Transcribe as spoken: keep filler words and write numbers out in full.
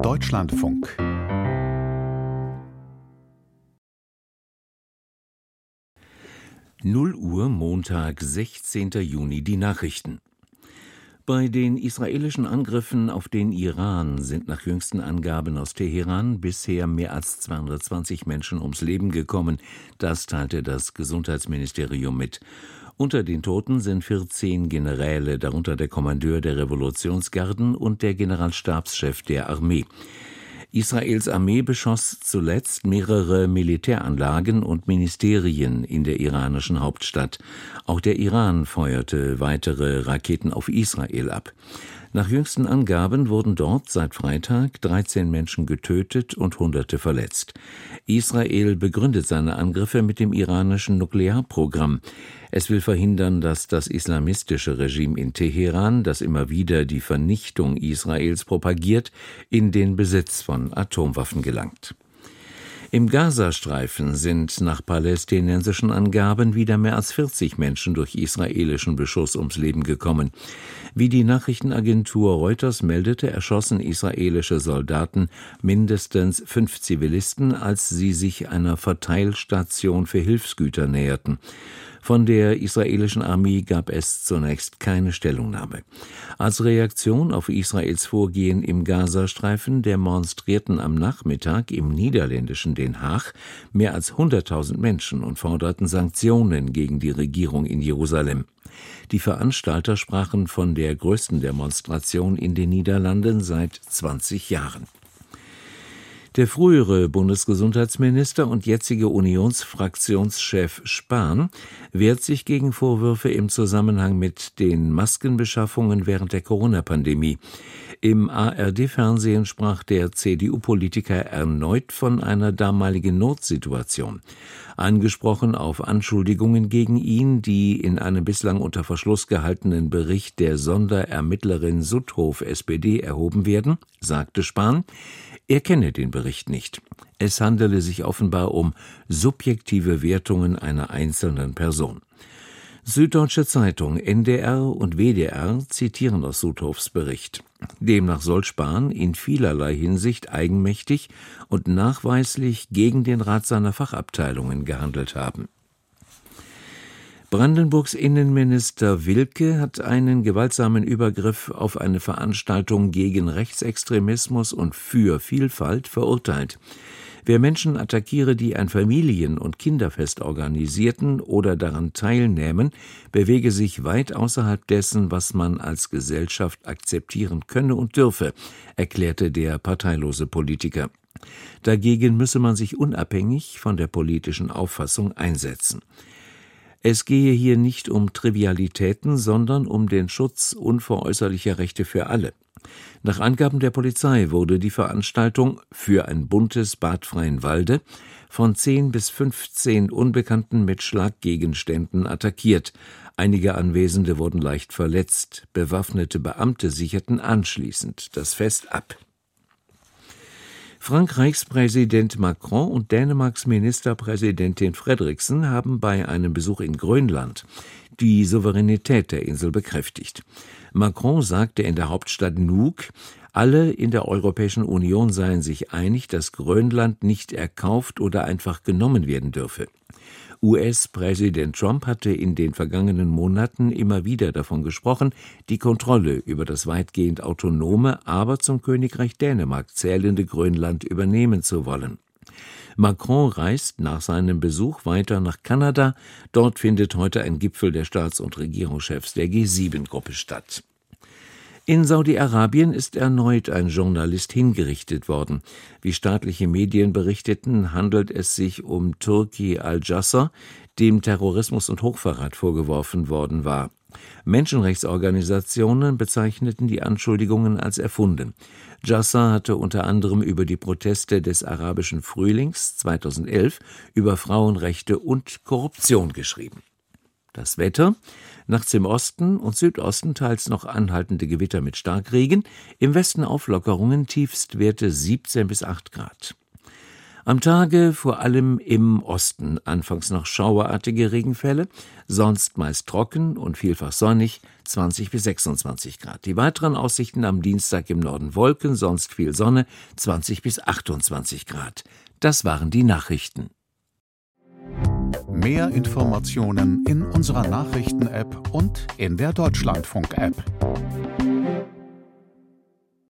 Deutschlandfunk. null Uhr, Montag, sechzehnten Juni, die Nachrichten. Bei den israelischen Angriffen auf den Iran sind nach jüngsten Angaben aus Teheran bisher mehr als zweihundertzwanzig Menschen ums Leben gekommen. Das teilte das Gesundheitsministerium mit. Unter den Toten sind vierzehn Generäle, darunter der Kommandeur der Revolutionsgarden und der Generalstabschef der Armee. Israels Armee beschoss zuletzt mehrere Militäranlagen und Ministerien in der iranischen Hauptstadt. Auch der Iran feuerte weitere Raketen auf Israel ab. Nach jüngsten Angaben wurden dort seit Freitag dreizehn Menschen getötet und Hunderte verletzt. Israel begründet seine Angriffe mit dem iranischen Nuklearprogramm. Es will verhindern, dass das islamistische Regime in Teheran, das immer wieder die Vernichtung Israels propagiert, in den Besitz von Atomwaffen gelangt. Im Gazastreifen sind nach palästinensischen Angaben wieder mehr als vierzig Menschen durch israelischen Beschuss ums Leben gekommen. Wie die Nachrichtenagentur Reuters meldete, erschossen israelische Soldaten mindestens fünf Zivilisten, als sie sich einer Verteilstation für Hilfsgüter näherten. Von der israelischen Armee gab es zunächst keine Stellungnahme. Als Reaktion auf Israels Vorgehen im Gazastreifen demonstrierten am Nachmittag im niederländischen Den Haag mehr als hunderttausend Menschen und forderten Sanktionen gegen die Regierung in Jerusalem. Die Veranstalter sprachen von der größten Demonstration in den Niederlanden seit zwanzig Jahren. Der frühere Bundesgesundheitsminister und jetzige Unionsfraktionschef Spahn wehrt sich gegen Vorwürfe im Zusammenhang mit den Maskenbeschaffungen während der Corona-Pandemie. Im A R D-Fernsehen sprach der C D U-Politiker erneut von einer damaligen Notsituation. Angesprochen auf Anschuldigungen gegen ihn, die in einem bislang unter Verschluss gehaltenen Bericht der Sonderermittlerin Sutthof S P D erhoben werden, sagte Spahn, er kenne den Bericht nicht. Es handele sich offenbar um subjektive Wertungen einer einzelnen Person. Süddeutsche Zeitung, N D R und W D R zitieren aus Sutthofs Bericht. Demnach soll Spahn in vielerlei Hinsicht eigenmächtig und nachweislich gegen den Rat seiner Fachabteilungen gehandelt haben. Brandenburgs Innenminister Wilke hat einen gewaltsamen Übergriff auf eine Veranstaltung gegen Rechtsextremismus und für Vielfalt verurteilt. Wer Menschen attackiere, die ein Familien- und Kinderfest organisierten oder daran teilnähmen, bewege sich weit außerhalb dessen, was man als Gesellschaft akzeptieren könne und dürfe, erklärte der parteilose Politiker. Dagegen müsse man sich unabhängig von der politischen Auffassung einsetzen. Es gehe hier nicht um Trivialitäten, sondern um den Schutz unveräußerlicher Rechte für alle. Nach Angaben der Polizei wurde die Veranstaltung für ein buntes Bad Freienwalde von zehn bis fünfzehn Unbekannten mit Schlaggegenständen attackiert. Einige Anwesende wurden leicht verletzt. Bewaffnete Beamte sicherten anschließend das Fest ab. Frankreichs Präsident Macron und Dänemarks Ministerpräsidentin Frederiksen haben bei einem Besuch in Grönland die Souveränität der Insel bekräftigt. Macron sagte in der Hauptstadt Nuuk, alle in der Europäischen Union seien sich einig, dass Grönland nicht erkauft oder einfach genommen werden dürfe. U S-Präsident Trump hatte in den vergangenen Monaten immer wieder davon gesprochen, die Kontrolle über das weitgehend autonome, aber zum Königreich Dänemark zählende Grönland übernehmen zu wollen. Macron reist nach seinem Besuch weiter nach Kanada. Dort findet heute ein Gipfel der Staats- und Regierungschefs der G sieben Gruppe statt. In Saudi-Arabien ist erneut ein Journalist hingerichtet worden. Wie staatliche Medien berichteten, handelt es sich um Turki al-Jasser, dem Terrorismus und Hochverrat vorgeworfen worden war. Menschenrechtsorganisationen bezeichneten die Anschuldigungen als erfunden. Jasser hatte unter anderem über die Proteste des arabischen Frühlings zweitausendelf, über Frauenrechte und Korruption geschrieben. Das Wetter: nachts im Osten und Südosten teils noch anhaltende Gewitter mit Starkregen, im Westen Auflockerungen, Tiefstwerte siebzehn bis acht Grad. Am Tage vor allem im Osten anfangs noch schauerartige Regenfälle, sonst meist trocken und vielfach sonnig, zwanzig bis sechsundzwanzig Grad. Die weiteren Aussichten am Dienstag: im Norden Wolken, sonst viel Sonne, zwanzig bis achtundzwanzig Grad. Das waren die Nachrichten. Mehr Informationen in unserer Nachrichten-App und in der Deutschlandfunk-App.